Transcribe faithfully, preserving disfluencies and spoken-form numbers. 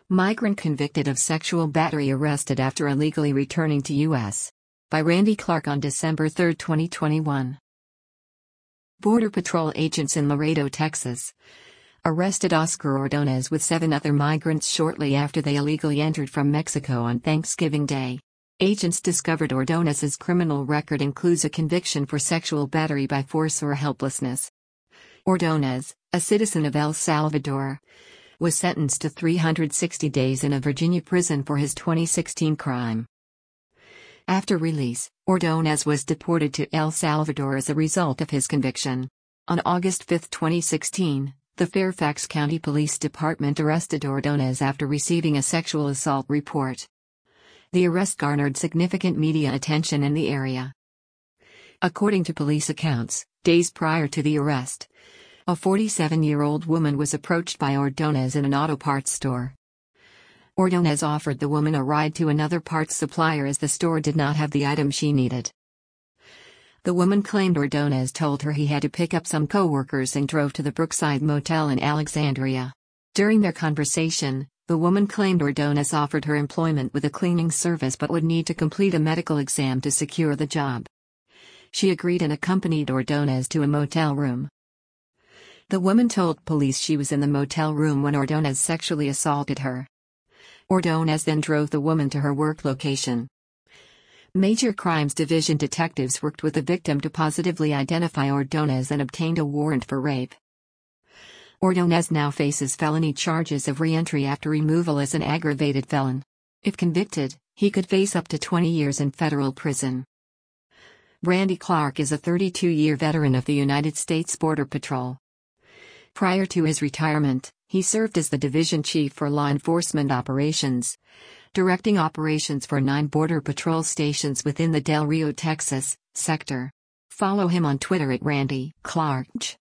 Migrant convicted of sexual battery arrested after illegally returning to U S By Randy Clark on December third, twenty twenty-one. Border Patrol agents in Laredo, Texas, arrested Oscar Ordonez with seven other migrants shortly after they illegally entered from Mexico on Thanksgiving Day. Agents discovered Ordonez's criminal record includes a conviction for sexual battery by force or helplessness. Ordonez, a citizen of El Salvador, was sentenced to three hundred sixty days in a Virginia prison for his twenty sixteen crime. After release, Ordonez was deported to El Salvador as a result of his conviction. On August fifth, twenty sixteen, the Fairfax County Police Department arrested Ordonez after receiving a sexual assault report. The arrest garnered significant media attention in the area. According to police accounts, days prior to the arrest, a forty-seven-year-old woman was approached by Ordonez in an auto parts store. Ordonez offered the woman a ride to another parts supplier as the store did not have the item she needed. The woman claimed Ordonez told her he had to pick up some co-workers and drove to the Brookside Motel in Alexandria. During their conversation, the woman claimed Ordonez offered her employment with a cleaning service but would need to complete a medical exam to secure the job. She agreed and accompanied Ordonez to a motel room. The woman told police she was in the motel room when Ordonez sexually assaulted her. Ordonez then drove the woman to her work location. Major Crimes Division detectives worked with the victim to positively identify Ordonez and obtained a warrant for rape. Ordonez now faces felony charges of re-entry after removal as an aggravated felon. If convicted, he could face up to twenty years in federal prison. Randy Clark is a thirty-two-year veteran of the United States Border Patrol. Prior to his retirement, he served as the division chief for law enforcement operations, directing operations for nine Border Patrol stations within the Del Rio, Texas, sector. Follow him on Twitter at Randy Clark.